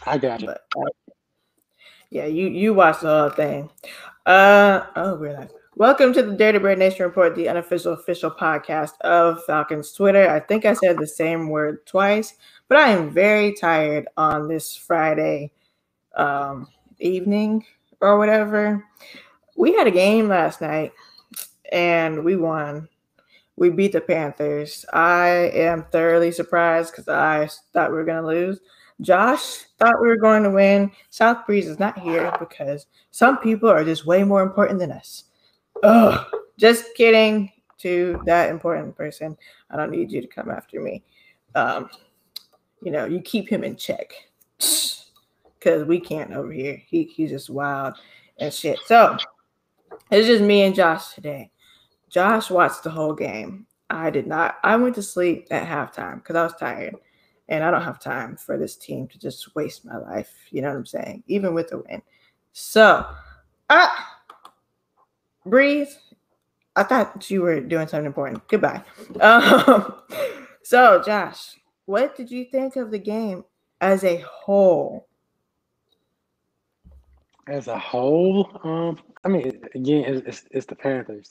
I got you. But yeah, you watched the whole thing. We're live. Welcome to the Dirty Bird Nation Report, the unofficial official podcast of Falcons Twitter. I think I said the same word twice, but I am very tired on this Friday evening or whatever. We had a game last night and we won. We beat the Panthers. I am thoroughly surprised because I thought we were going to lose. Josh thought we were going to win. South Breeze is not here because some people are just way more important than us. Ugh. Just kidding to that important person. I don't need you to come after me. You keep him in check because we can't over here. He's just wild and shit. So it's just me and Josh today. Josh watched the whole game. I did not. I went to sleep at halftime because I was tired. And I don't have time for this team to just waste my life. You know what I'm saying? Even with the win. So, Breeze, I thought you were doing something important. Goodbye. So, Josh, what did you think of the game as a whole? As a whole, I mean, again, it's the Panthers.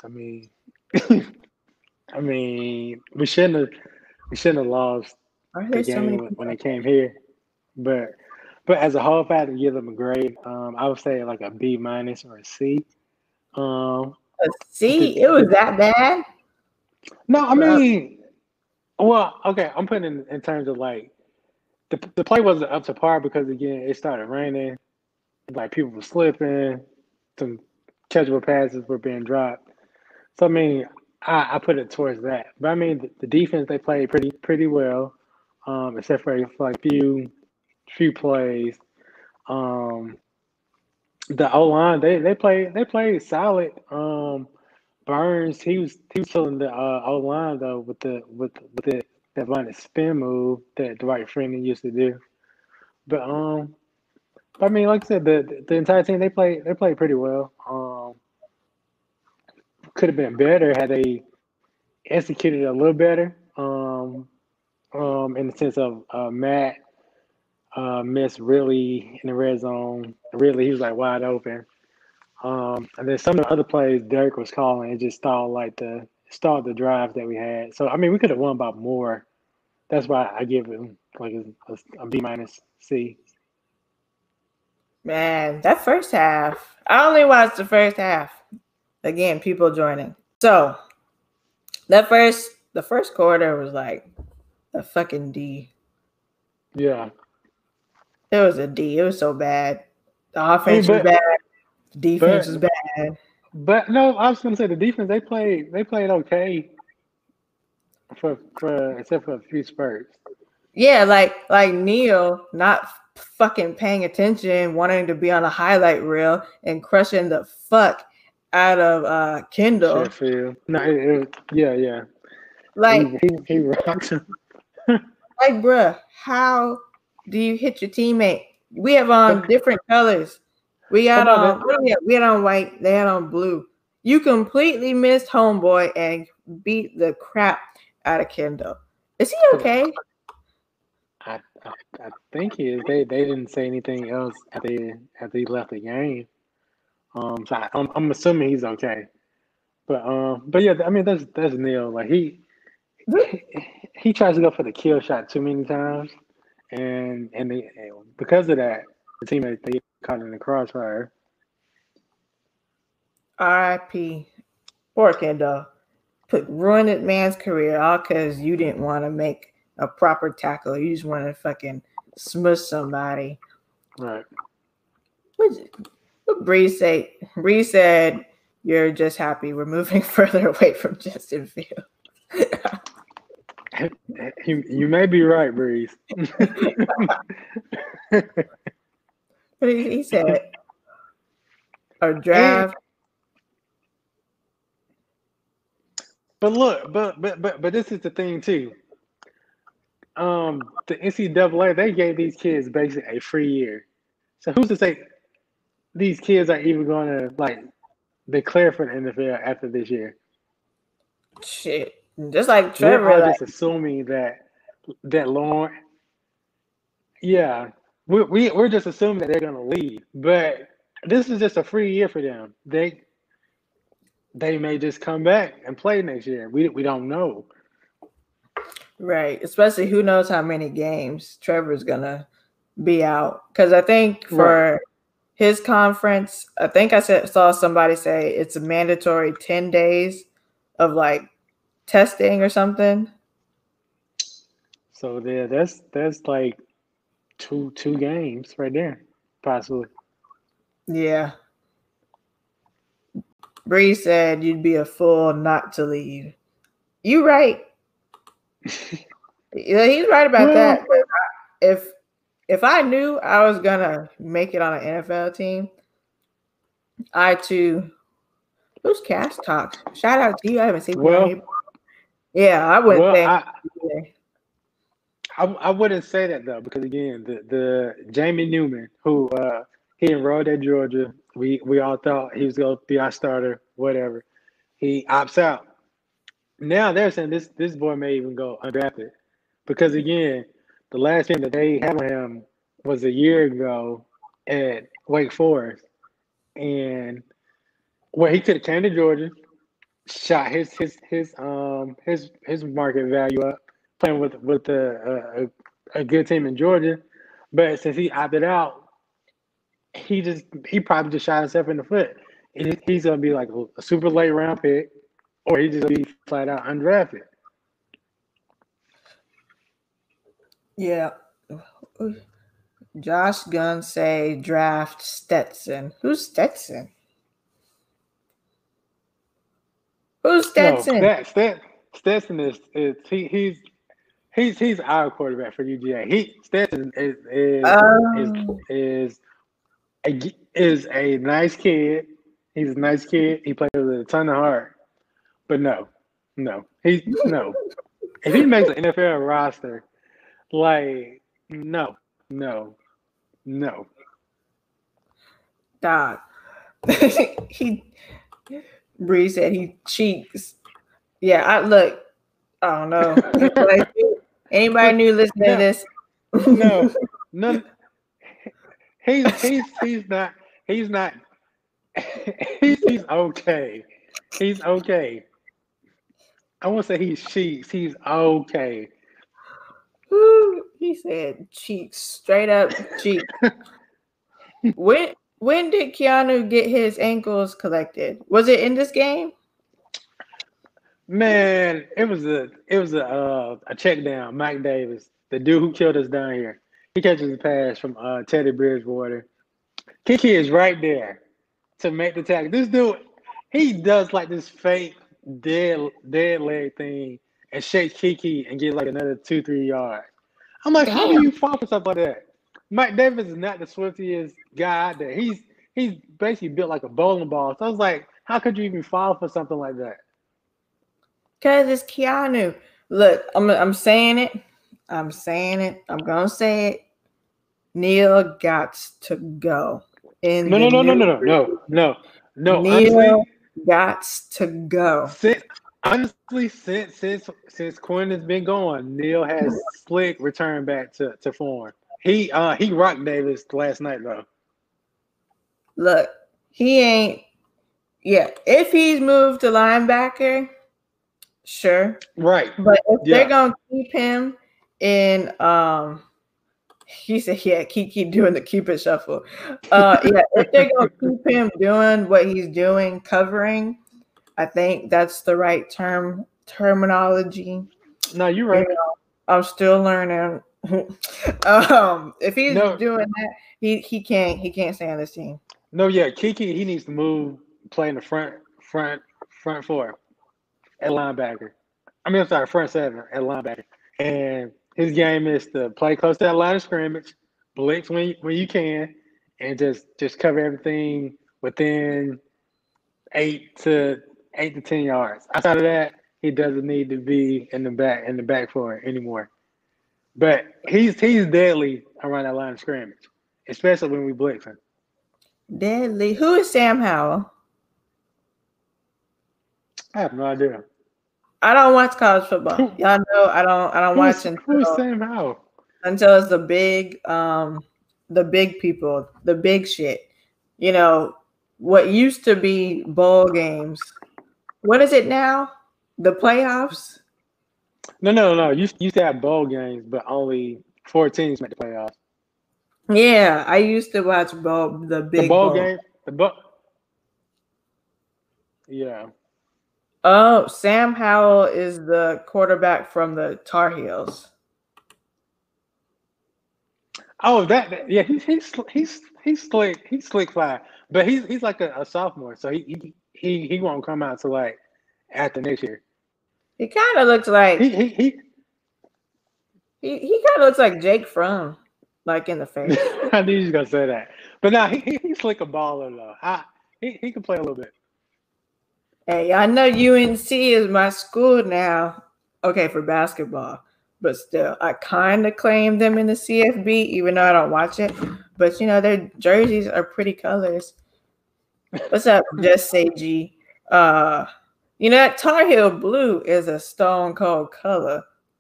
We shouldn't have lost Are the there so many game people? when they came here, but as a whole, if I had to give them a grade, I would say like a B minus or a C. Um, the, See, it was that bad. no, I mean, well, okay, I'm putting in terms of like the play wasn't up to par because again, it started raining, like people were slipping, some catchable passes were being dropped. So I mean, I put it towards that. But I mean, the defense they played pretty well, except for like few plays. Um, the O line they played solid. Burns he was killing the O line though with that line of spin move that Dwight Freeman used to do. But I mean, like I said, the entire team they played pretty well. Could have been better had they executed a little better. In the sense of Matt missed really in the red zone. Really, he was like wide open. And then some of the other plays Derek was calling, it just stalled the drive that we had. So I mean, we could have won by more. That's why I give him like a B minus C. Man, that first half, I only watched the first half. Again, people joining. So the first quarter was like a fucking D. Yeah, It was a D. It was so bad. The I mean, offense was bad. The defense but was bad. but no, I was gonna say the defense they played okay for except for a few spurts. Yeah, like Neil not fucking paying attention, wanting to be on a highlight reel and crushing the fuck out of Kendall. Sheffield, no, yeah, Like, he rocks him. bruh, how do you hit your teammate? We have But on different colors. We how got about that? on what do we have? We had on white, they had on blue. You completely missed homeboy and beat the crap out of Kendall. Is he okay? I think he is. They didn't say anything else after he left the game. So I'm assuming he's okay. But yeah, I mean that's Neil. Like he he tries to go for the kill shot too many times, and because of that, the teammates they get caught in the crossfire. R.I.P. Poor Kendall. Ruined that man's career all because you didn't want to make a proper tackle. You just want to fucking smush somebody. Right. What Bree say? Bree said, "You're just happy we're moving further away from Justin Fields." You may be right, Breeze. But he said, "A And draft." but look, but this is the thing too. The NCAA they gave these kids basically a free year. So who's to say these kids are even going to like declare for the NFL after this year? Shit. Just like We're Trevor, all like just assuming that Lauren, yeah. we're just assuming that they're gonna leave, but this is just a free year for them. They may just come back and play next year. We don't know. Right. Especially who knows how many games Trevor's gonna be out. Because I think for his conference, I think saw somebody say it's a mandatory 10 days of like testing or something. So there, that's like two games right there, possibly. Yeah. Bree said you'd be a fool not to leave. You right. Yeah, he's right about that. If I knew I was gonna make it on an NFL team, I too. Who's Cast Talk? Shout out to you. I haven't seen you on here. Yeah, I wouldn't think. I wouldn't say that though, because again, the Jamie Newman, who he enrolled at Georgia, we all thought he was gonna be our starter, whatever. He opts out. Now they're saying this boy may even go undrafted, because again, the last game that they had on him was a year ago at Wake Forest, and where he could have came to Georgia, shot his market value up, playing with a good team in Georgia, but since he opted out, he probably just shot himself in the foot. He's gonna be like a super late round pick, or he's just gonna be flat out undrafted. Yeah. Josh Gunn say draft Stetson. Who's Stetson? Who's Stetson? No, Stetson is he's our quarterback for UGA. Stetson is a nice kid. He's a nice kid. He plays with a ton of heart. But no. If he makes an NFL roster, like no. Dog. Bree said he cheeks. Yeah, I don't know. Anybody new listening to this? No. He's not. He's okay. He's okay. I won't say he's cheeks. He's okay. He said cheeks, straight up cheeks. When did Keanu get his ankles collected? Was it in this game? Man, it was a check down. Mike Davis, the dude who killed us down here, he catches a pass from Teddy Bridgewater. Kiki is right there to make the tackle. This dude, he does like this fake dead leg thing and shakes Kiki and get like another 2-3 yards. I'm like, How do you fall for something like that? Mike Davis is not the swiftiest guy out there. He's basically built like a bowling ball. So I was like, how could you even fall for something like that? Because it's Keanu. Look, I'm saying it. I'm gonna say it. Neil got to go. No. Neil got to go. Since Quinn has been gone, Neil has slick returned back to form. He rocked Davis last night though. Look, he ain't. Yeah, if he's moved to linebacker, sure. Right. But if they're gonna keep him in, he said, yeah, keep doing the Cupid shuffle. If they're gonna keep him doing what he's doing, covering, I think that's the right terminology. No, you're right. I'm still learning. If he's doing that, he can't stay on this team. No, yeah, Kiki, he needs to move, play in the front four at linebacker. Front seven at linebacker. And his game is to play close to that line of scrimmage, blitz when you can, and just cover everything within 8 to 10 yards. Outside of that, he doesn't need to be in the back for it anymore. But he's deadly around that line of scrimmage, especially when we blitz him. Deadly. Who is Sam Howell? I have no idea. I don't watch college football. Y'all know I don't watch Who's Sam Howell? until it's a big the big people, the big shit. You know, what used to be bowl games. What is it now? The playoffs? No. You used to have bowl games, but only 4 teams make the playoffs. Yeah, I used to watch the The big bowl bowl. game, the bowl. Yeah. Oh, Sam Howell is the quarterback from the Tar Heels. Oh, yeah. He's slick. He's slick fly, but he's like a sophomore, so he won't come out to like after next year. He kind of looks like He he kind of looks like Jake Fromm, like in the face. I knew you was gonna say that, but no, he's slick a baller though. He can play a little bit. Hey, I know UNC is my school now. Okay, for basketball, but still, I kind of claim them in the CFB, even though I don't watch it. But you know, their jerseys are pretty colors. What's up, Just Say G? You know that Tar Heel blue is a stone cold color.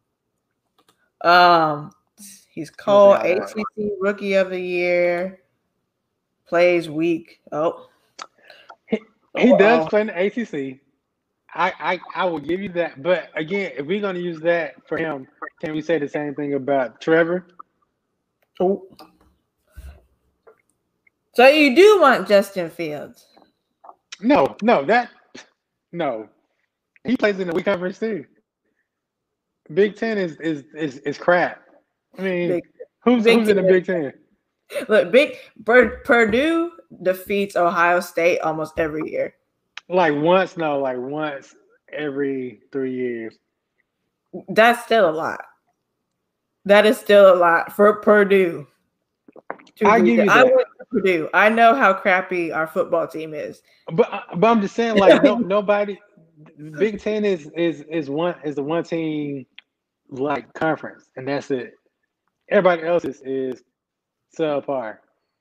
He's called ACC Rookie of the Year. Plays weak. Oh, he does play in the ACC. I will give you that. But again, if we're gonna use that for him, can we say the same thing about Trevor? Oh. So you do want Justin Fields? No. He plays in the weak conference too. Big Ten is crap. I mean, who's in the Big Ten? Look, Purdue defeats Ohio State almost every year. Like once every 3 years. That's still a lot. That is still a lot for Purdue. I give you that. I went to Purdue. I know how crappy our football team is. But I'm just saying, like nobody. Big Ten is the one team like conference, and that's it. Everybody else is subpar.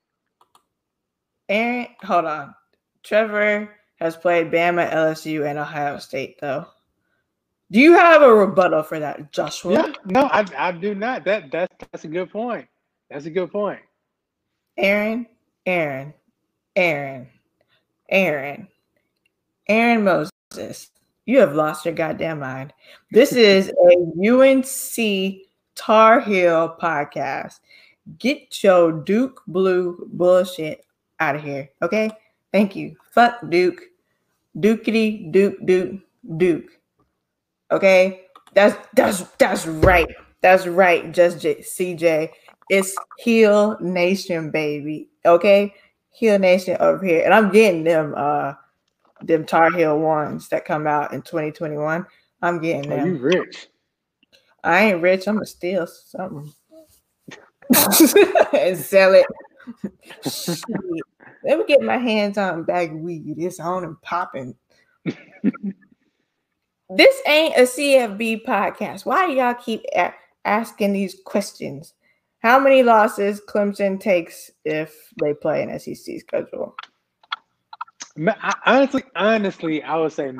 And hold on, Trevor has played Bama, LSU, and Ohio State, though. Do you have a rebuttal for that, Joshua? Yeah, no, I do not. That's a good point. That's a good point. Aaron Moses, you have lost your goddamn mind. This is a UNC Tar Heel podcast. Get your Duke Blue bullshit out of here, okay? Thank you. Fuck Duke. Dukity, Duke. Okay? That's right. That's right, just CJ. It's Heel Nation, baby. Okay? Heel Nation over here. And I'm getting them Tar Heel ones that come out in 2021. I'm getting them. Are you rich? I ain't rich. I'm gonna steal something and sell it. Let me get my hands on a bag of weed. It's on and popping. This ain't a CFB podcast. Why do y'all keep asking these questions? How many losses Clemson takes if they play an SEC schedule? Honestly, I would say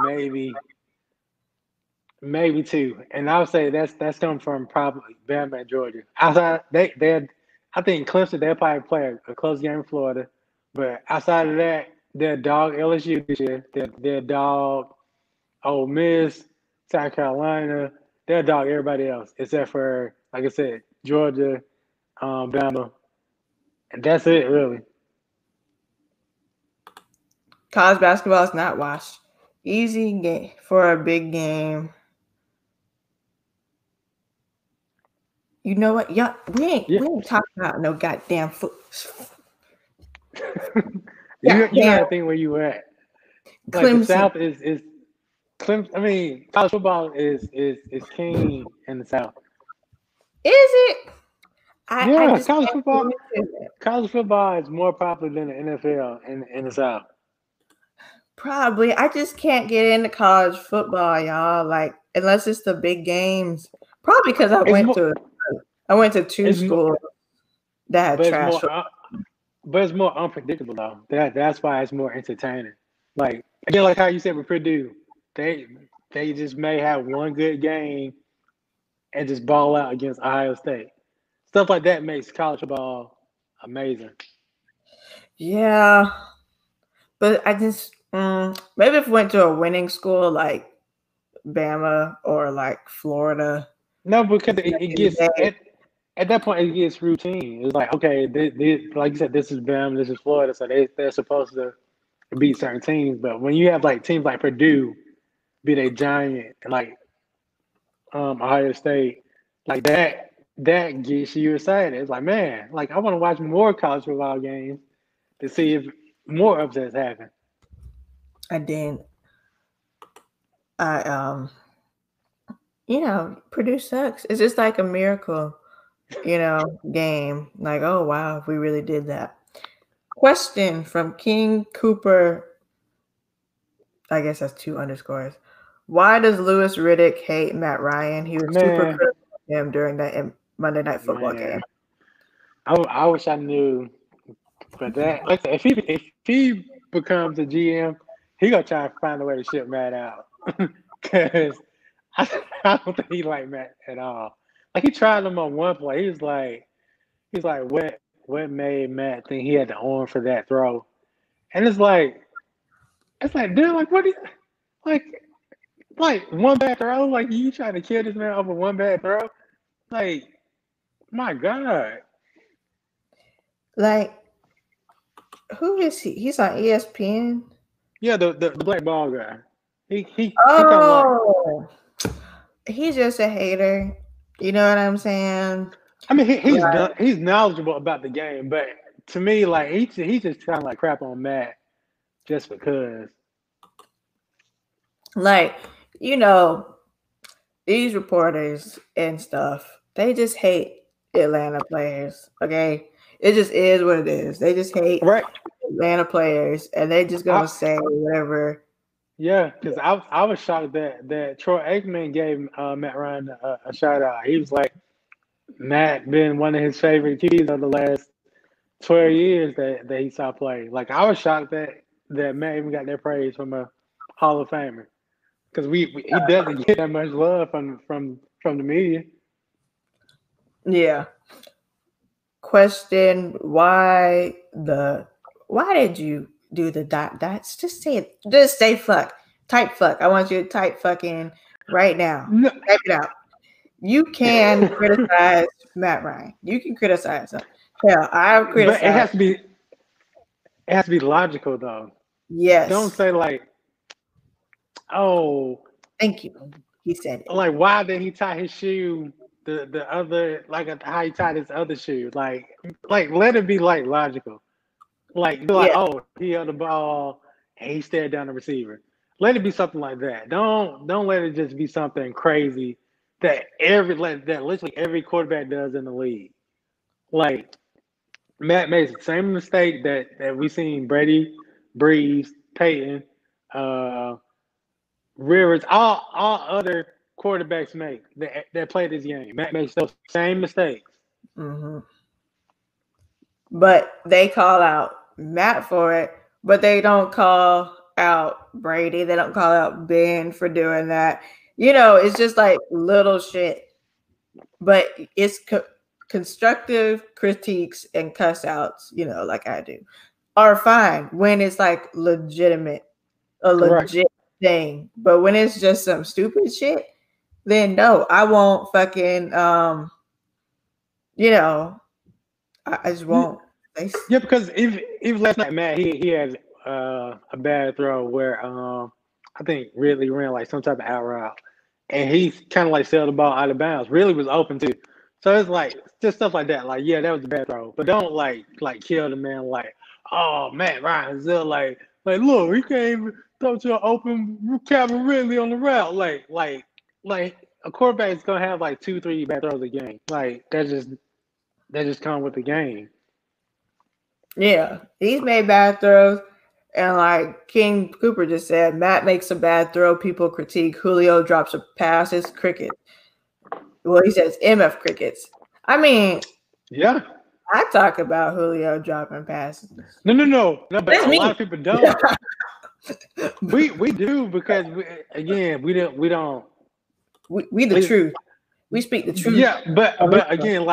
maybe 2, and I would say that's coming from probably Bama and Georgia. Outside, I think Clemson they'll probably play a close game in Florida, but outside of that, they're dog LSU this year. They're dog Ole Miss, South Carolina. They're dog everybody else except for, like I said, Georgia, Bama, and that's it really. College basketball is not washed. Easy game for a big game. You know what? Y'all, we ain't talking about no goddamn foot. You gotta think where you at. Like Clemson. The South is Clemson. I mean, college football is king in the South. Is it? College football is more popular than the NFL in the South. Probably. I just can't get into college football, y'all. Like, unless it's the big games. Probably because I went to 2 schools that had trash. But it's more unpredictable though. That's why it's more entertaining. Like again, like how you said with Purdue, they just may have one good game and just ball out against Ohio State. Stuff like that makes college football amazing. Yeah, but I just maybe if we went to a winning school like Bama or like Florida. No, because it gets at that point it gets routine. It's like, okay, like you said, this is Bama, this is Florida, so they're supposed to beat certain teams. But when you have like teams like Purdue, be they Giant, and like Ohio State, like that gets you excited. It's like, man, like I want to watch more college football games to see if more upsets happen. And then I Purdue sucks. It's just like a miracle, game. Like, oh wow, we really did that. Question from King Cooper. I guess that's 2 underscores. Why does Louis Riddick hate Matt Ryan? He was super critical of him during that Monday Night Football game. I wish I knew, but that like if he becomes a GM, he gonna try to find a way to ship Matt out because I don't think he like Matt at all. Like he tried him on one play. He's like what made Matt think he had the arm for that throw? And it's like dude, like what do you like one bad throw? Like you trying to kill this man over one bad throw? Like, my God. Like, who is he? He's on ESPN. Yeah, the black ball guy. He's just a hater. You know what I'm saying? I mean, he's knowledgeable about the game, but to me, like he's just trying to like crap on Matt just because. Like, these reporters and stuff, they just hate Atlanta players. Okay, it just is what it is. They just hate Atlanta players, and they just gonna say whatever. Yeah, because I was shocked that Troy Aikman gave Matt Ryan a shout out. He was like, Matt been one of his favorite QBs of the last 12 years that he saw play. Like I was shocked that Matt even got that praise from a Hall of Famer because he doesn't get that much love from the media. Yeah. Question: Why did you do the dots? Just say it. Just say fuck. Type fuck. I want you to type fucking right now. No. Type it out. You can criticize Matt Ryan. You can criticize him. Hell, I've criticized. But it has to be logical though. Yes. Don't say like, oh. Thank you. He said it. Like, why did he tie his shoe? The other, like how he tied his other shoe. Like let it be like logical. Like oh, he held the ball and he stared down the receiver. Let it be something like that. Don't let it just be something crazy that literally every quarterback does in the league. Like Matt made the same mistake that we seen Brady, Breeze, Peyton, Rivers, all other quarterbacks make that play this game. Matt makes those same mistakes. Mm-hmm. But they call out Matt for it, but they don't call out Brady. They don't call out Ben for doing that. It's just like little shit. But it's constructive critiques and cuss outs, like I do, are fine when it's like legit thing. But when it's just some stupid shit, then no, I won't fucking I just won't. Yeah, because if last night, Matt, he had a bad throw where I think Ridley ran like some type of out route, and he kind of like sailed the ball out of bounds. Ridley was open too, so it's like just stuff like that. Like, yeah, that was a bad throw, but don't like kill the man. Like, oh, Matt Ryan still like look, he can't even throw to an open Calvin Ridley on the route. Like a quarterback is gonna have like 2-3 bad throws a game. Like that just come with the game. Yeah, he's made bad throws, and like King Cooper just said, Matt makes a bad throw. People critique. Julio drops a pass. It's cricket. Well, he says MF crickets. I mean, yeah, I talk about Julio dropping passes. No, but a lot of people don't. we do because we don't. We the truth. We speak the truth. Yeah, but again, like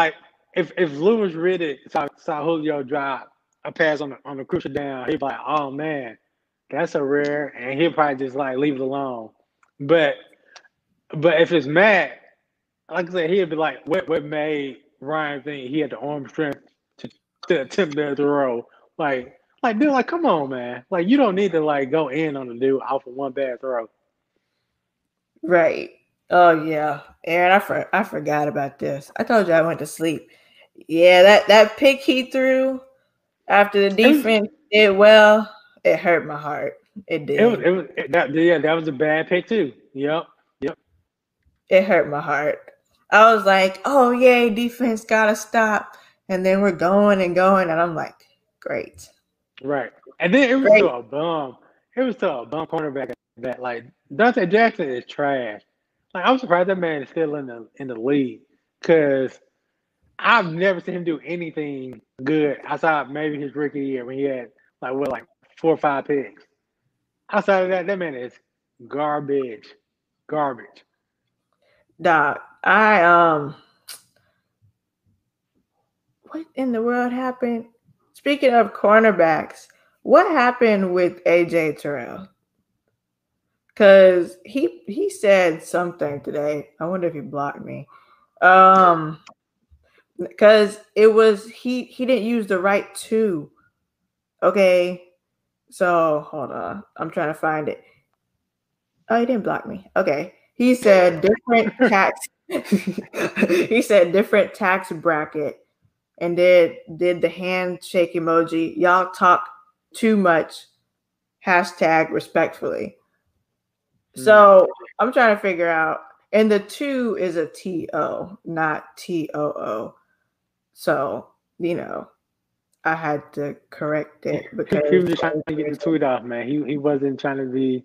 if Lewis Riddick saw Julio drop a pass on the crucial down, he'd be like, oh man, that's a rare, and he'll probably just like leave it alone. But if it's Matt, like I said, he'd be like, what made Ryan think he had the arm strength to attempt that throw? Dude, like, come on, man. Like, you don't need to like go in on the dude off of one bad throw. Right. Oh yeah, Aaron, I forgot about this. I told you I went to sleep. Yeah, that pick he threw after the defense did well, it hurt my heart. It did. That was a bad pick too. Yep. It hurt my heart. I was like, oh yay, defense gotta stop. And then we're going and going, and I'm like, great. Right. And then it was to a bum. It was to a bum cornerback that like Dante Jackson is trash. Like, I'm surprised that man is still in the league, because I've never seen him do anything good outside maybe his rookie year when he had like 4 or 5 picks. Outside of that man is garbage. Doc, what in the world happened? Speaking of cornerbacks, what happened with AJ Terrell? Because he said something today. I wonder if he blocked me. Because it was he didn't use the right two. Okay. So hold on. I'm trying to find it. Oh, he didn't block me. Okay. He said different tax. He said different tax bracket, and did the handshake emoji. Y'all talk too much. Hashtag respectfully. So I'm trying to figure out, and the 2 is a TO, not TOO. So, I had to correct it because he was just trying to get the tweet off, man. He wasn't trying to be.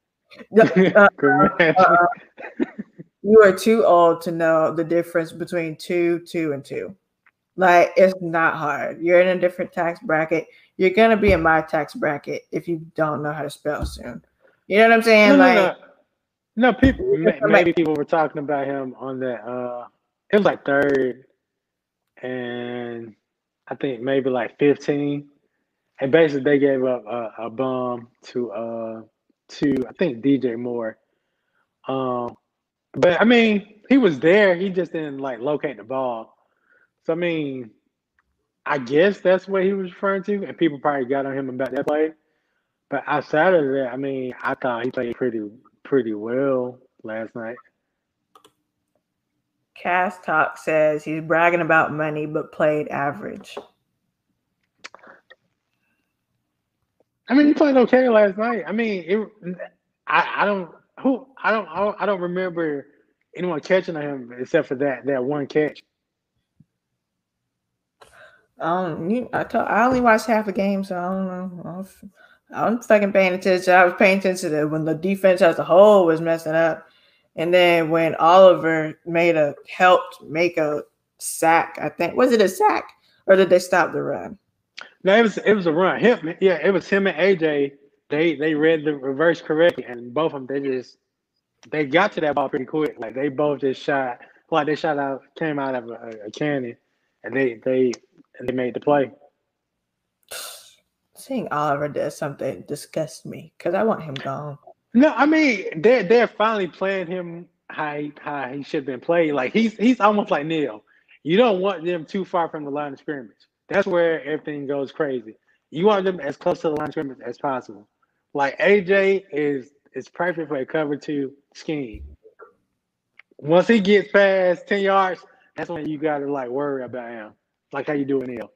You are too old to know the difference between 2, 2, and 2. Like, it's not hard. You're in a different tax bracket. You're gonna be in my tax bracket if you don't know how to spell soon. You know what I'm saying? No, maybe people were talking about him on that. It was like 3rd, and I think maybe like 15, and basically they gave up a bum to I think DJ Moore. But I mean, he was there. He just didn't like locate the ball. So I mean, I guess that's what he was referring to, and people probably got on him about that play. But outside of that, I mean, I thought he played pretty well last night. Cast Talk says he's bragging about money but played average. I mean, he played okay last night. I mean, I don't remember anyone catching him except for that one catch. I only watched half the game, so I don't know. I'm fucking paying attention. I was paying attention to when the defense as a whole was messing up, and then when Oliver helped make a sack. I think, was it a sack or did they stop the run? No, it was a run. It was him and AJ. They read the reverse correctly, and both of them they got to that ball pretty quick. Like, they both just shot, like they came out of a cannon, and they made the play. Seeing Oliver does something disgusts me because I want him gone. No, I mean, they're finally playing him how he should have been played. Like, he's almost like Neil. You don't want them too far from the line of scrimmage. That's where everything goes crazy. You want them as close to the line of scrimmage as possible. Like, AJ is perfect for a cover 2 scheme. Once he gets past 10 yards, that's when you got to like worry about him, like how you do with Neil.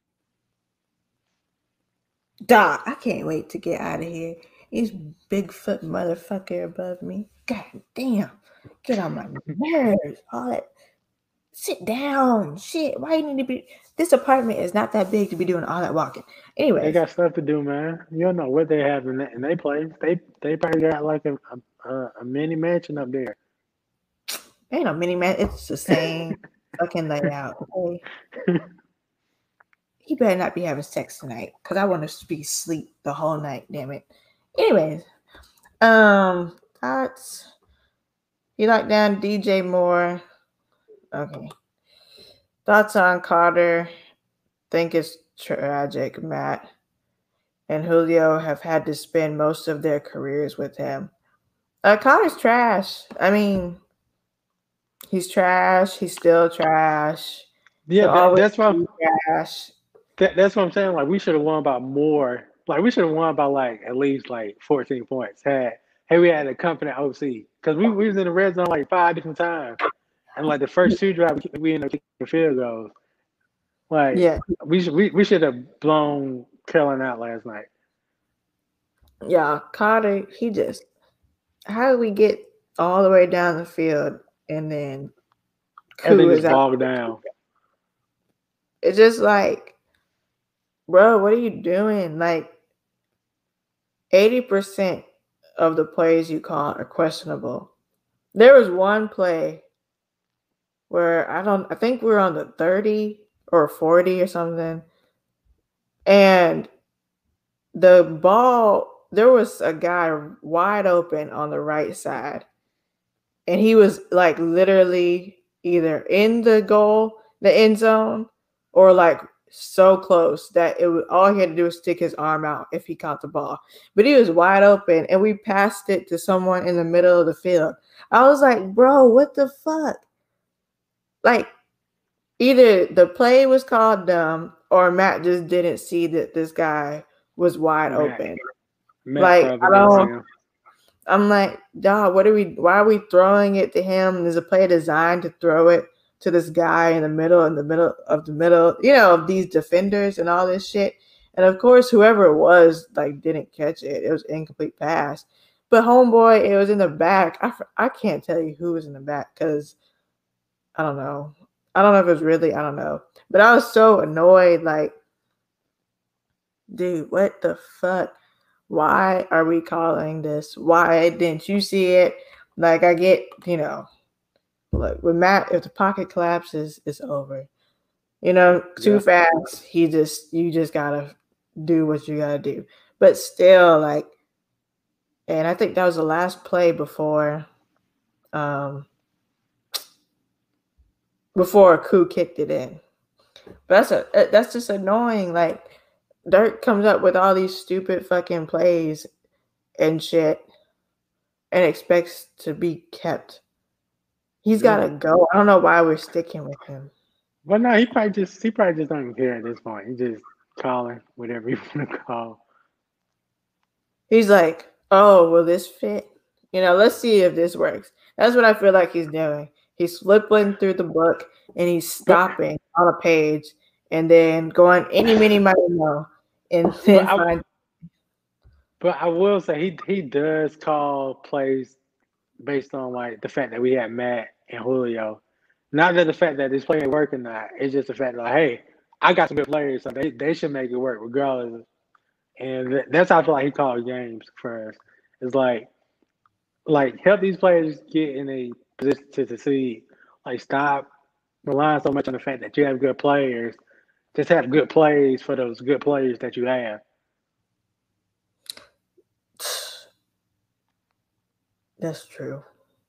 Doc, I can't wait to get out of here. He's Bigfoot motherfucker above me. God damn. Get on my nerves. All that. Sit down. Shit. Why you need to be? This apartment is not that big to be doing all that walking. Anyway. They got stuff to do, man. You don't know what they have in they place. They probably got like a mini mansion up there. Ain't no mini man. It's the same fucking layout. Okay? He better not be having sex tonight because I want to be asleep the whole night. Damn it. Anyways, thoughts. He locked down DJ Moore. Okay. Thoughts on Carter? Think it's tragic. Matt and Julio have had to spend most of their careers with him. Carter's trash. I mean, he's trash. He's still trash. Yeah, He'll always that's why be trash. that's what I'm saying. Like we should have won by more. Like we should have won by like at least like 14 points. Had we had a confident OC because we was in the red zone like 5 different times, and like the first 2 drives we ended up kicking field goals. Like Yeah, we should have blown Carolina out last night. yeah. Carter, he just how did we get all the way down the field and then Everything is just bogged down. It's just like, bro, what are you doing? Like 80% of the plays you call are questionable. There was one play where I think we were on the 30 or 40 or something. And the ball, there was a guy wide open on the right side. And he was like literally either in the end zone, or like so close that all he had to do was stick his arm out if he caught the ball. But he was wide open, and we passed it to someone in the middle of the field. I was like, bro, what the fuck? Like, either the play was called dumb or Matt just didn't see that this guy was wide open. Matt, like, I'm like, dog, why are we throwing it to him? There's a play designed to throw it to this guy in the middle of these defenders and all this shit. And of course, whoever it was, like, didn't catch it. It was an incomplete pass. But homeboy, it was in the back. I can't tell you who was in the back because I don't know. I don't know if it was really, I don't know. But I was so annoyed, like, dude, what the fuck? Why are we calling this? Why didn't you see it? Like, I get, look, with Matt, if the pocket collapses, it's over. Too fast, you just gotta do what you gotta do. But still, like, and I think that was the last play before Koo kicked it in. But that's just annoying. Like, Dirk comes up with all these stupid fucking plays and shit and expects to be kept. He's gotta go. I don't know why we're sticking with him. Well, no, he probably just don't even care at this point. He's just calling whatever you want to call. He's like, oh, will this fit? Let's see if this works. That's what I feel like he's doing. He's flipping through the book and he's stopping on a page and then going any, mini, mighty, mo. And then but I will say he does call plays based on like the fact that we had Matt and Julio. Not that the fact that this play ain't working, not. It's just the fact that, like, hey, I got some good players, so they should make it work regardless. And that's how I feel like he calls games for us. It's like help these players get in a position to succeed. Like, stop relying so much on the fact that you have good players. Just have good plays for those good players that you have. That's true.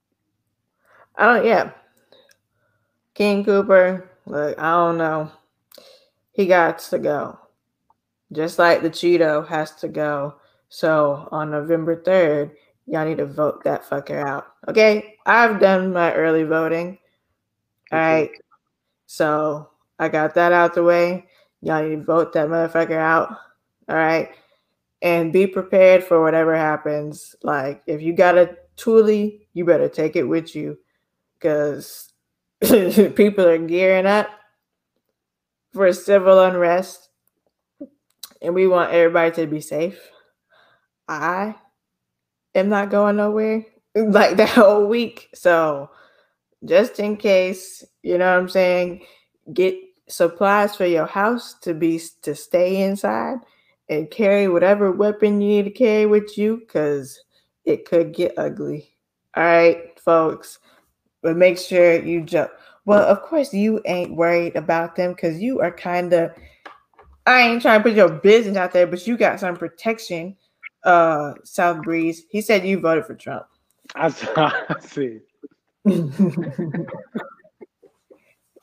King Cooper, look, I don't know. He got to go. Just like the Cheeto has to go. So on November 3rd, y'all need to vote that fucker out. Okay? I've done my early voting. All right. So I got that out the way. Y'all need to vote that motherfucker out. All right. And be prepared for whatever happens. Like, if you got a Thule, you better take it with you. Because people are gearing up for civil unrest. And we want everybody to be safe. I am not going nowhere like that whole week. So just in case, you know what I'm saying, get supplies for your house to stay inside and carry whatever weapon you need to carry with you because it could get ugly. All right, folks. But make sure you jump. Well, of course, you ain't worried about them because you are kind of, I ain't trying to put your business out there, but you got some protection. South Breeze. He said you voted for Trump. I see.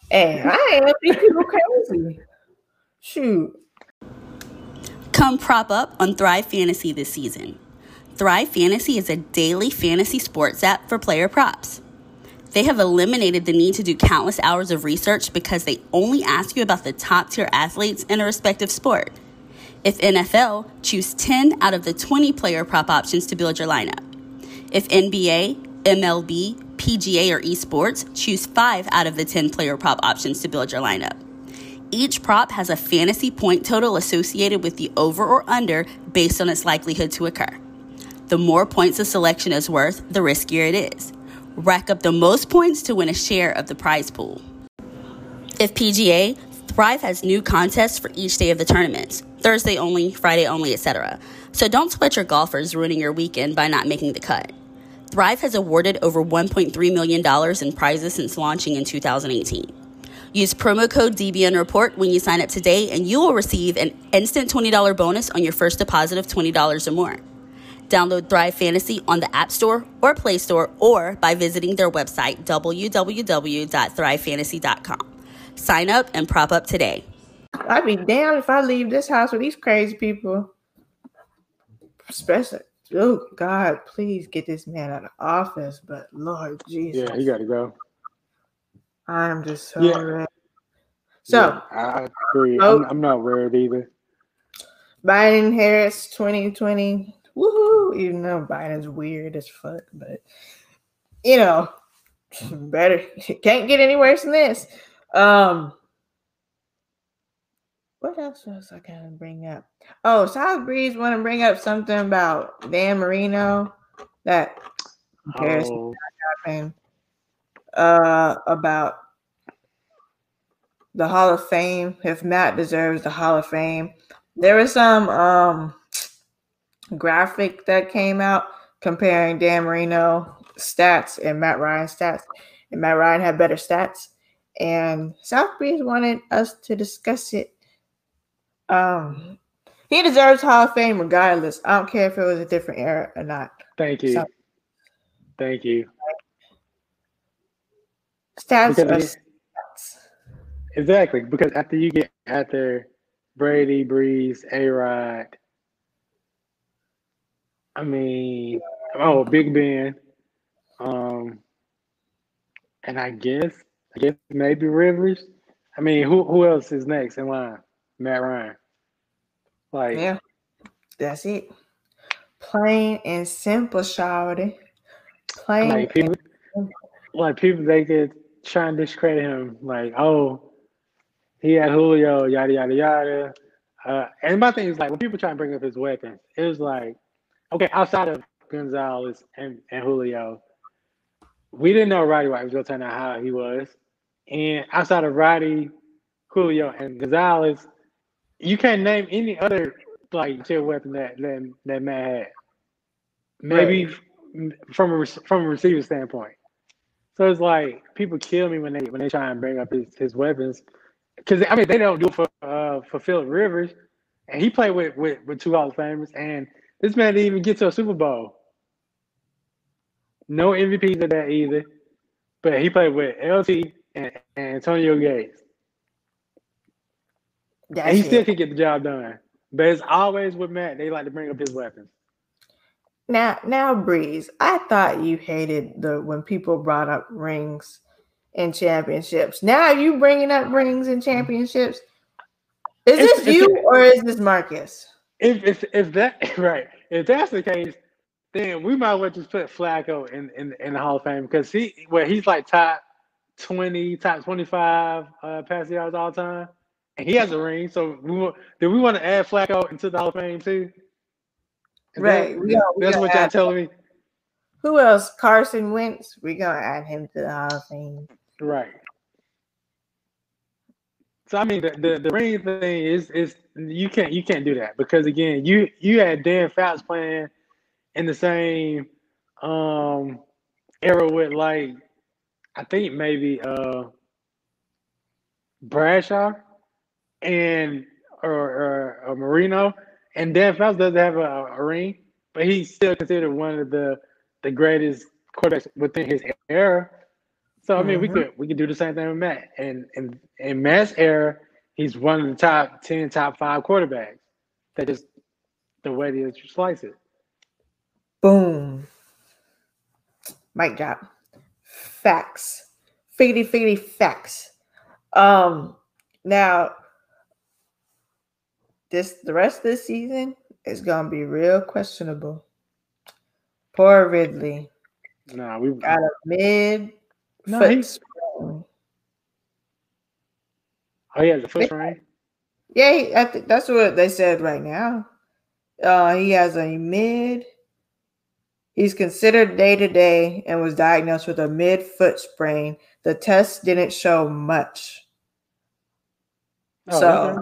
Hey, I ain't know these people crazy. Shoot. Come prop up on Thrive Fantasy this season. Thrive Fantasy is a daily fantasy sports app for player props. They have eliminated the need to do countless hours of research because they only ask you about the top tier athletes in a respective sport. If NFL, choose 10 out of the 20 player prop options to build your lineup. If NBA, MLB, PGA, or esports, choose 5 out of the 10 player prop options to build your lineup. Each prop has a fantasy point total associated with the over or under based on its likelihood to occur. The more points a selection is worth, the riskier it is. Rack up the most points to win a share of the prize pool. If PGA, Thrive has new contests for each day of the tournaments, Thursday only, Friday only, etc. So don't sweat your golfers ruining your weekend by not making the cut. Thrive has awarded over $1.3 million in prizes since launching in 2018. Use promo code DBNReport when you sign up today and you will receive an instant $20 bonus on your first deposit of $20 or more. Download Thrive Fantasy on the App Store or Play Store or by visiting their website, www.thrivefantasy.com. Sign up and prop up today. I'd be damned if I leave this house with these crazy people. Especially, oh, God, please get this man out of office. But, Lord Jesus. Yeah, he got to go. I'm just so ready. So, yeah, I agree. I'm not worried either. Biden Harris 2020. Woohoo! Even though Biden's weird as fuck, but better can't get any worse than this. What else was I gonna bring up? Oh, South Breeze want to bring up something about Dan Marino that happened about the Hall of Fame. If Matt deserves the Hall of Fame, there was some graphic that came out comparing Dan Marino stats and Matt Ryan stats, and Matt Ryan had better stats, and South Breeze wanted us to discuss it. He deserves Hall of Fame regardless. I don't care if it was a different era or not. Thank you. Thank you. Stats are stats. Exactly, because after Brady, Breeze, A-Rod, Big Ben, and I guess maybe Rivers. Who else is next in line? Matt Ryan. Yeah, that's it. Plain and simple, shawty. People, they could try and discredit him. Like, oh, he had Julio, yada yada yada. And my thing is when people try and bring up his weapons, it was like, okay, outside of Gonzalez and Julio, we didn't know Roddy White was going to turn out how he was. And outside of Roddy, Julio, and Gonzalez, you can't name any other tier weapon that Matt had. Maybe from a receiver standpoint. So it's like people kill me when they try and bring up his weapons, because they don't do it for Phillip Rivers, and he played with 2 Hall of Famers, and this man didn't even get to a Super Bowl. No MVPs of that either, but he played with LT and Antonio Gates. And he still can get the job done. But it's always with Matt, they like to bring up his weapons. Now, Breeze, I thought you hated when people brought up rings and championships. Now you bringing up rings and championships. Is this you or is this Marcus? If that's the case, then we might as well just put Flacco in the Hall of Fame, because he's like top 20, top 25 passing yards all time, and he has a ring. So do we want to add Flacco into the Hall of Fame too? Right. That's what y'all telling me. Who else? Carson Wentz. We're gonna add him to the Hall of Fame. Right. So the ring thing is you can't do that, because again you had Dan Fouts playing in the same era with I think maybe Bradshaw and or Marino, and Dan Fouts doesn't have a ring, but he's still considered one of the greatest quarterbacks within his era. So I mean, we could do the same thing with Matt. And in Matt's era, he's one of the top 10, top 5 quarterbacks. That just the way that you slice it. Boom. Mic drop. Facts. Figgity facts. Now the rest of this season is gonna be real questionable. Poor Ridley. Nah, we got a mid foot sprain. Oh, he has a foot sprain? Yeah, I think that's what they said right now. He has a mid. He's considered day-to-day and was diagnosed with a mid-foot sprain. The test didn't show much. Oh, so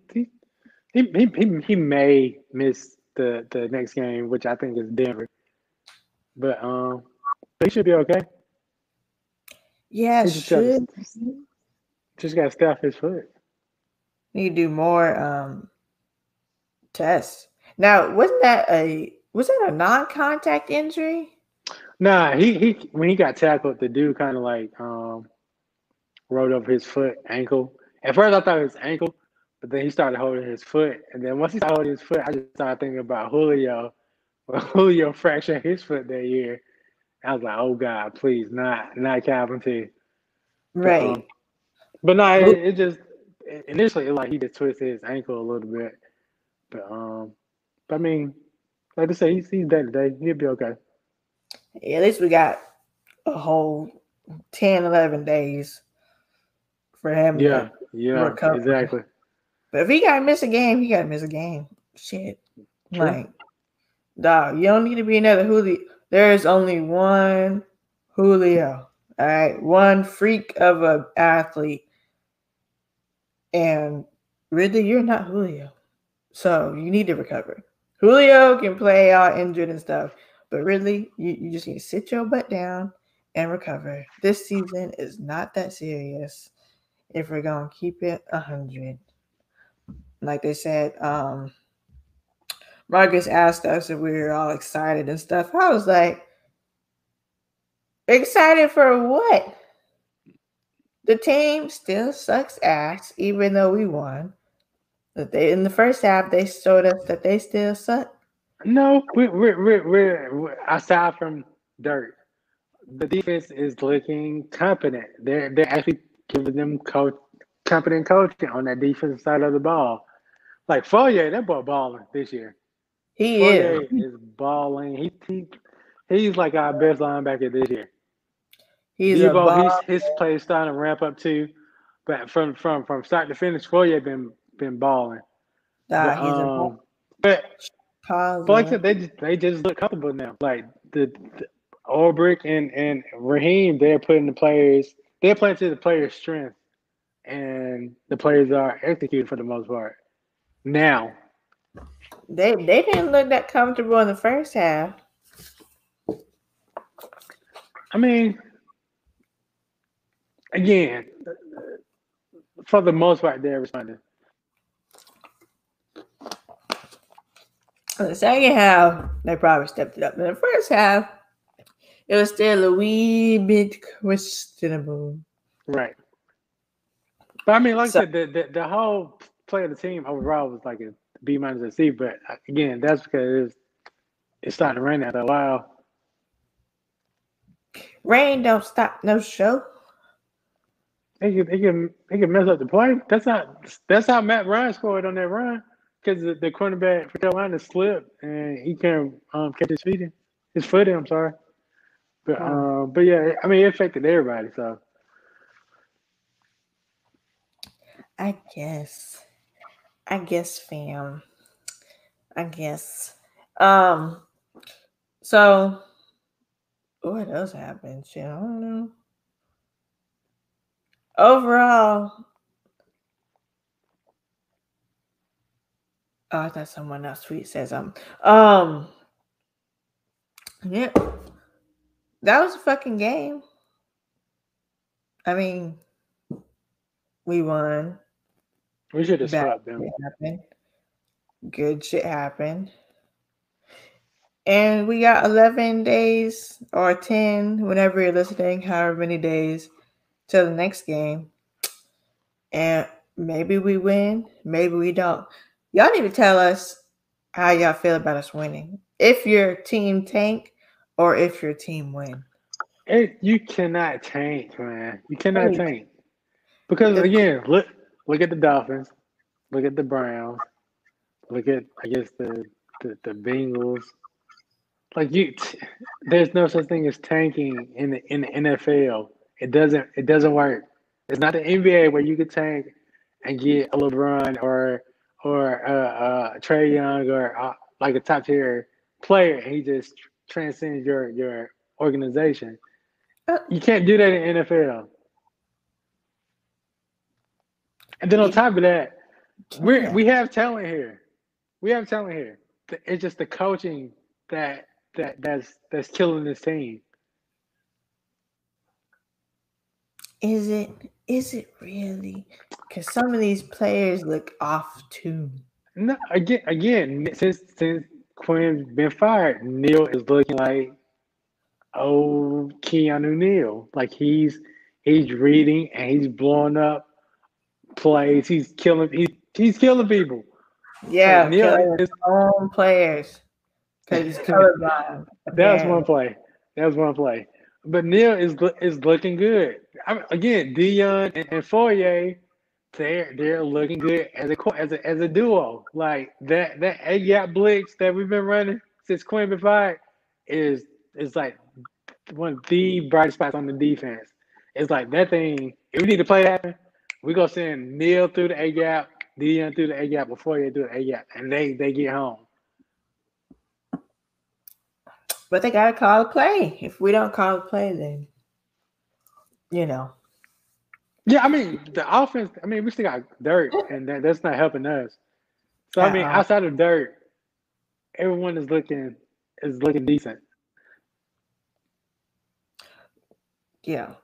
he may miss the next game, which I think is Denver. But he should be okay. Yeah, just got to stay off his foot. Need to do more tests. Now, was that a non-contact injury? Nah, he when he got tackled, the dude kind of like rolled over his ankle. At first, I thought it was ankle, but then he started holding his foot, and then once he started holding his foot, I just started thinking about Julio. Well, Julio fractured his foot that year. I was like, oh God, please, not Calvin T. Right. But no, it just initially like he just twisted his ankle a little bit. But I mean, like I say, he's day to day. He'll be okay. Yeah, at least we got a whole 10, 11 days for him to recover. Exactly. But if he gotta miss a game, he gotta miss a game. Shit. True. Like, dog, you don't need to be another Julio. There's only one Julio. All right. One freak of an athlete. And Ridley, you're not Julio. So you need to recover. Julio can play all injured and stuff. But Ridley, you just need to sit your butt down and recover. This season is not that serious if we're going to keep it 100. Like they said, Marcus asked us if we were all excited and stuff. I was like, excited for what? The team still sucks ass, even though we won. In the first half, they showed us that they still suck. No, we're aside from dirt. The defense is looking competent. They're actually giving them competent coaching on that defensive side of the ball. Like Fourier, that boy balling this year. Fourier is balling. He's like our best linebacker this year. His play is starting to ramp up too, but from start to finish, Fourier been balling. But like I said, they just look comfortable now. Like the Ulbrich and Raheem, they're playing to the players' strength, and the players are executing for the most part. Now, they didn't look that comfortable in the first half. I mean, again, for the most part, they're responding. In the second half, they probably stepped it up. In the first half, it was still a wee bit questionable. Right. But I mean, like I said, the whole play of the team overall was like a B- and C. But again, that's because it's starting to rain after a while. Rain don't stop no show. He can mess up the play. That's how Matt Ryan scored on that run. Because the cornerback for Carolina slipped and he can't catch his foot in. I'm sorry, but yeah, I mean it affected everybody. So I guess, fam. I guess. So what else happened? Shit, I don't know. Overall. Oh, I thought someone else tweet said something. Yeah, that was a fucking game. I mean, we won. We should have swept them. Good shit happened. And we got 11 days or 10, whenever you're listening, however many days, till the next game. And maybe we win, maybe we don't. Y'all need to tell us how y'all feel about us winning. If your team tank or if your team win. You cannot tank, man. You cannot tank. Because again, look at the Dolphins, look at the Browns, look at I guess the Bengals. Like there's no such thing as tanking in the NFL. It doesn't work. It's not the NBA where you could tank and get a LeBron or Trey Young or like a top tier player, and he just transcends your organization. You can't do that in NFL. And then on top of that, we have talent here. We have talent here. It's just the coaching that's killing this team. Is it really? Because some of these players look off too. No, again, since Quinn's been fired, Neal is looking like Keanu Neal. Like he's reading and he's blowing up plays. He's killing people. Yeah, like Neal his own players. Because he's colorblind. That was one play. But Neal is looking good. Again, Dion and Fourier, they're looking good as a duo. Like that A-gap blitz that we've been running since Quinn been fired is like one of the brightest spots on the defense. It's like that thing. If we need to play that, we gonna send Neal through the A-gap, Dion through the A-gap, before they do the A-gap, and they get home. But they gotta call a play. If we don't call a play, then Yeah, I mean the offense. I mean we still got Dirt, and that's not helping us. So I mean, outside of Dirt, everyone is looking decent. Yeah,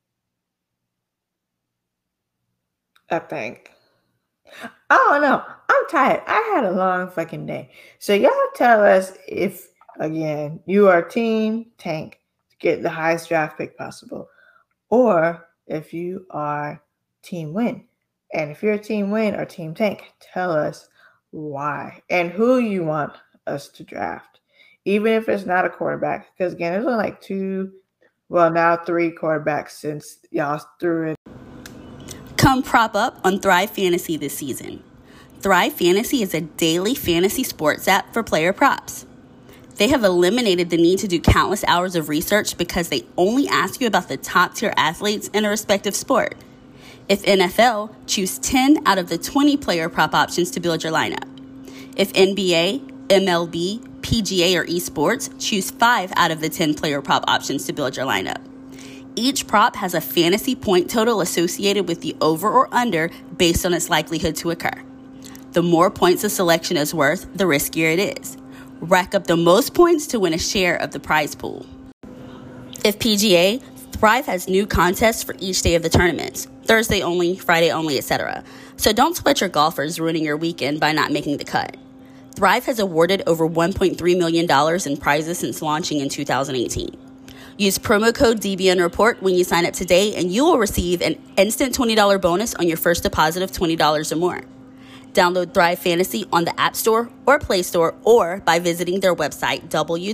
I think. I don't know. I'm tired. I had a long fucking day. So y'all tell us if, again, you are team tank to get the highest draft pick possible, or if you are team win. And if you're a team win or team tank, tell us why and who you want us to draft, even if it's not a quarterback. Because again, there's only like now 3 quarterbacks since y'all threw it. Come prop up on Thrive Fantasy this season. Thrive Fantasy is a daily fantasy sports app for player props. They have eliminated the need to do countless hours of research because they only ask you about the top-tier athletes in a respective sport. If NFL, choose 10 out of the 20 player prop options to build your lineup. If NBA, MLB, PGA, or esports, choose 5 out of the 10 player prop options to build your lineup. Each prop has a fantasy point total associated with the over or under based on its likelihood to occur. The more points a selection is worth, the riskier it is. Rack up the most points to win a share of the prize pool. If PGA, Thrive has new contests for each day of the tournaments, Thursday only, Friday only, etc. So don't sweat your golfers ruining your weekend by not making the cut. Thrive has awarded over $1.3 million in prizes since launching in 2018. Use promo code DBNReport when you sign up today, and you will receive an instant $20 bonus on your first deposit of $20 or more. Download Thrive Fantasy on the App Store or Play Store, or by visiting their website,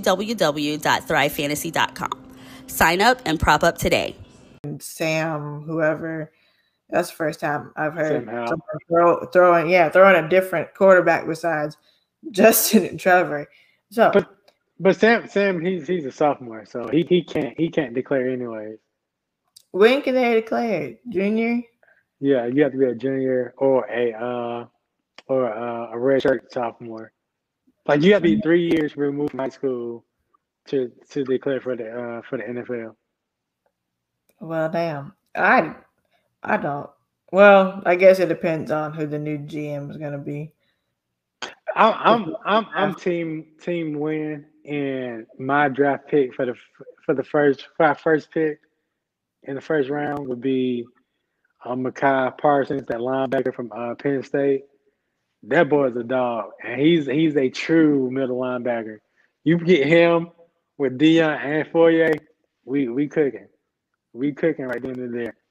www.thrivefantasy.com. Sign up and prop up today. Sam, whoever, that's the first time I've heard someone throwing a different quarterback besides Justin and Trevor. So, but Sam, he's a sophomore, so he can't declare anyways. When can they declare? Junior? Yeah, you have to be a junior or a redshirt sophomore. Like you have to be 3 years removed from high school to declare for the NFL. Well, damn, I don't. Well, I guess it depends on who the new GM is going to be. I'm team win, and my draft pick for the first pick in the first round would be Micah Parsons, that linebacker from Penn State. That boy is a dog, and he's a true middle linebacker. You get him with Dion and Fourier, we cooking. We cooking right then and there.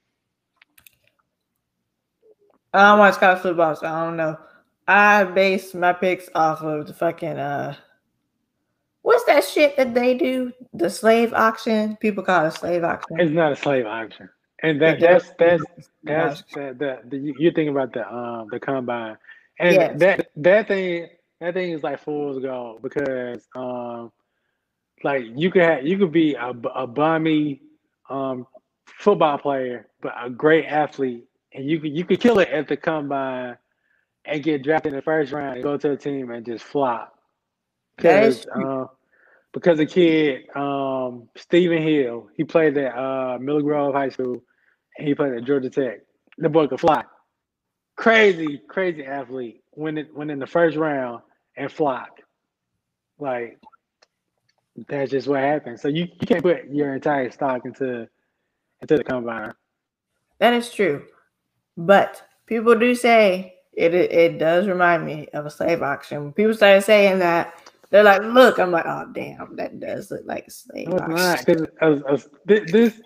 I don't watch college football, so I don't know. I base my picks off of the fucking what's that shit that they do? The slave auction. People call it slave auction. It's not a slave auction, and It that's does. the you're thinking about the combine, and Yes. that thing is like fool's gold because like you could be a bummy football player, but a great athlete, and you could kill it at the combine and get drafted in the first round and go to a team and just flop. That is Because the kid, Stephen Hill, he played at Miller Grove High School and he played at Georgia Tech. The boy could fly. Crazy athlete. Went in the first round and flopped. Like, that's just what happened. So you can't put your entire stock into the combine. That is true. But people do say it does remind me of a slave auction. When people started saying that, they're like, look, I'm like, oh damn, that does look like a slave auction. Not, this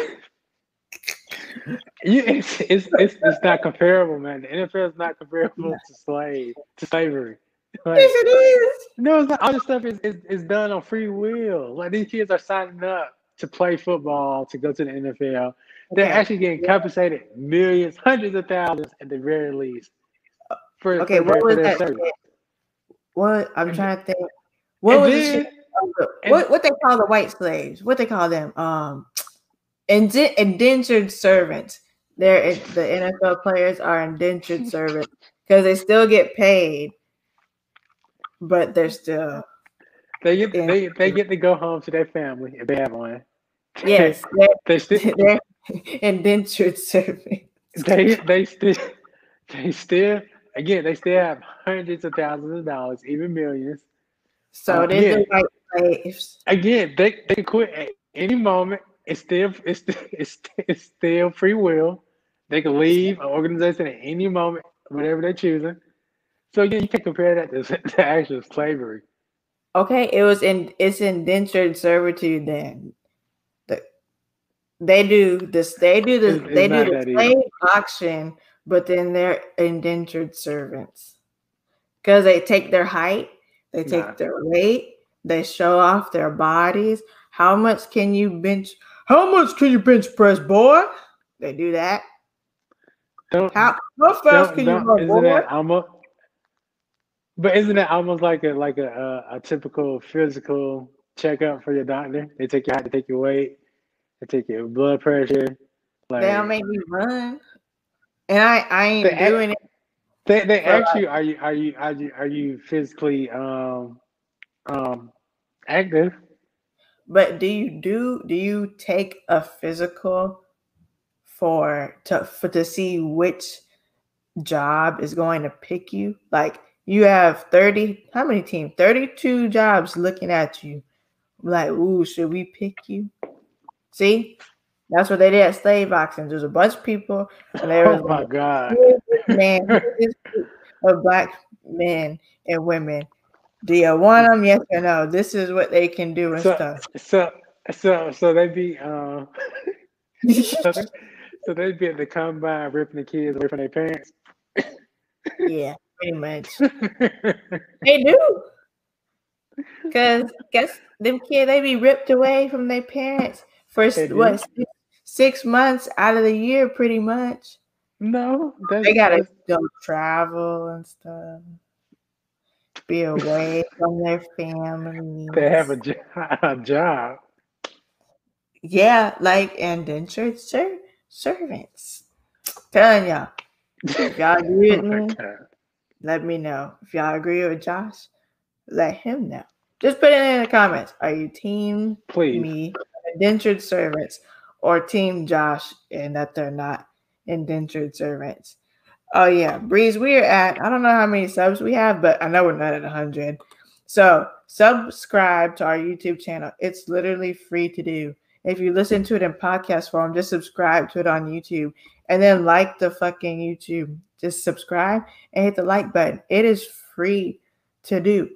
it's not comparable, man. The NFL is not comparable to slavery. Like, Yes, it is. no, it's not. All this stuff is done on free will. Like these kids are signing up to play football to go to the NFL. They're actually getting compensated millions, hundreds of thousands at the very least. What was that? Service. What I'm trying to think. What was the shit? What they call the white slaves? What they call them? Indentured servants. The NFL players are indentured servants because they still get paid, but they're still they get to go home to their family if they have one. Yes, they're indentured servants. They still have hundreds of thousands of dollars, even millions. So they're the white slaves. Again, they can quit at any moment. It's still free will. They can leave an organization at any moment, whatever they're choosing. So again, you can't compare that to actual slavery. Okay, it's indentured servitude then. They do the slave auction, but then they're indentured servants because they take their height, they take their weight, they show off their bodies. How much can you bench press, boy? They do that. How fast can you run, boy? But isn't that almost like a typical physical checkup for your doctor? They take your height, they take your weight, they take your blood pressure. Like, they don't make me run, and I ain't doing it. They ask you, are you physically active? But do you take a physical to see which job is going to pick you? Like you have 32 jobs looking at you. Like, ooh, should we pick you? See? That's what they did at slave auctions. There's a bunch of people and there was my God. of black men and women. Do you want them? Yes or no? This is what they can do and stuff. So they be so they be at the combine ripping the kids away from their parents. Yeah, pretty much. They do. Cause guess them kids they be ripped away from their parents for 6 months out of the year, pretty much. No, they gotta go travel and stuff. Be away from their families. They have a job. Yeah, like indentured servants. Telling y'all. If y'all agree with me, let me know. If y'all agree with Josh, let him know. Just put it in the comments. Are you team me, indentured servants, or team Josh, and that they're not indentured servants? Oh yeah, Breeze, we're at, I don't know how many subs we have, but I know we're not at 100. So subscribe to our YouTube channel. It's literally free to do. If you listen to it in podcast form, just subscribe to it on YouTube and then like the fucking YouTube. Just subscribe and hit the like button. It is free to do.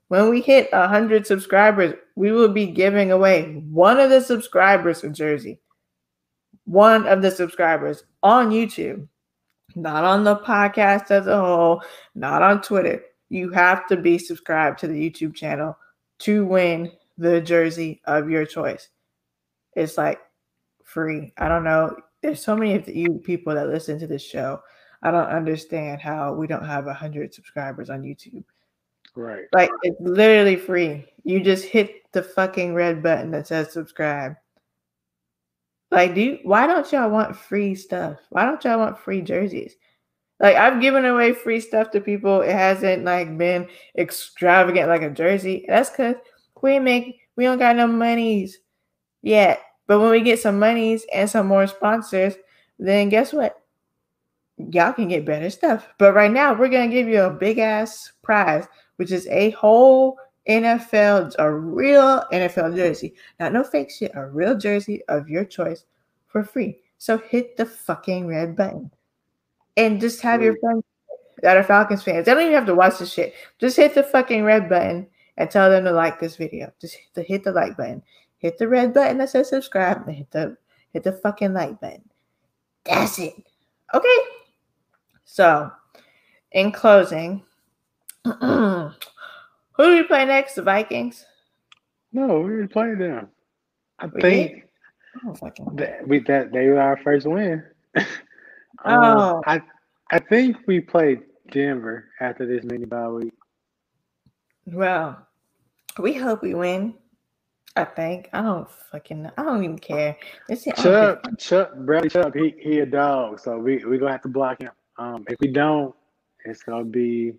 When we hit 100 subscribers, we will be giving away one of the subscribers a jersey. One of the subscribers on YouTube, not on the podcast as a whole, not on Twitter. You have to be subscribed to the YouTube channel to win the jersey of your choice. It's like free. I don't know. There's so many of you people that listen to this show. I don't understand how we don't have 100 subscribers on YouTube. Right. Like, it's literally free. You just hit the fucking red button that says subscribe. Like, why don't y'all want free stuff? Why don't y'all want free jerseys? Like, I've given away free stuff to people. It hasn't like been extravagant like a jersey. That's because we don't got no monies yet. But when we get some monies and some more sponsors, then guess what? Y'all can get better stuff. But right now, we're gonna give you a big ass prize, which is a whole a real NFL jersey. Not no fake shit, a real jersey of your choice for free. So hit the fucking red button. And just have your friends that are Falcons fans. They don't even have to watch this shit. Just hit the fucking red button and tell them to like this video. Just hit the like button. Hit the red button that says subscribe and hit the fucking like button. That's it. Okay. So, in closing, who do we play next? The Vikings? No, we already played them. We did? Oh, that they were our first win. Oh. I think we played Denver after this mini bye week. Well, we hope we win. I think. I don't even care. Bradley Chubb, he a dog, so we gonna have to block him. If we don't, it's gonna be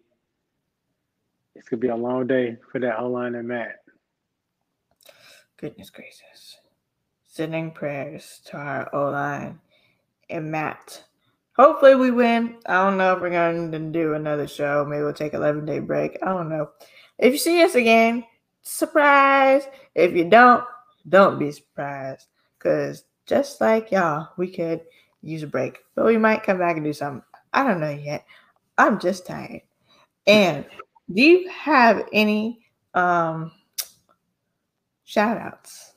a long day for that O-line and Matt. Goodness gracious. Sending prayers to our O-line and Matt. Hopefully we win. I don't know if we're going to do another show. Maybe we'll take an 11-day break. I don't know. If you see us again, surprise. If you don't be surprised. Because just like y'all, we could use a break. But we might come back and do something. I don't know yet. I'm just tired. And do you have any shout-outs?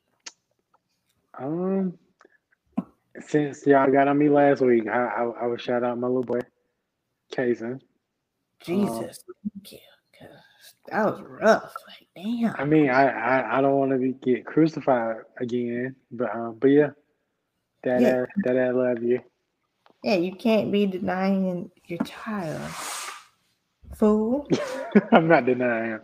Since y'all got on me last week, I would shout out my little boy, Kaysen. Jesus, thank you. 'Cause that was rough. Like, damn. I mean, I don't want to get crucified again, but yeah, Dad, I love you. Yeah, you can't be denying your child, fool. I'm not denying.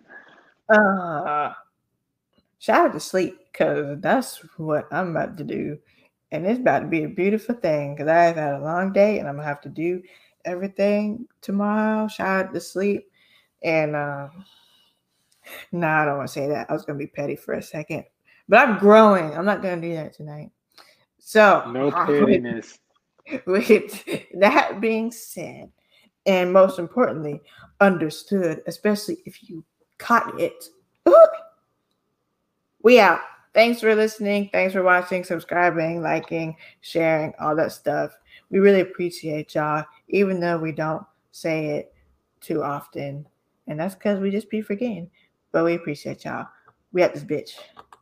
Shout out to sleep, because that's what I'm about to do. And it's about to be a beautiful thing, because I've had a long day and I'm going to have to do everything tomorrow. Shout out to sleep. And no, I don't want to say that. I was going to be petty for a second. But I'm growing. I'm not going to do that tonight. So, no pettiness. With that being said, and most importantly, understood, especially if you caught it, we out. Thanks for listening. Thanks for watching, subscribing, liking, sharing, all that stuff. We really appreciate y'all, even though we don't say it too often. And that's because we just be forgetting. But we appreciate y'all. We at this bitch.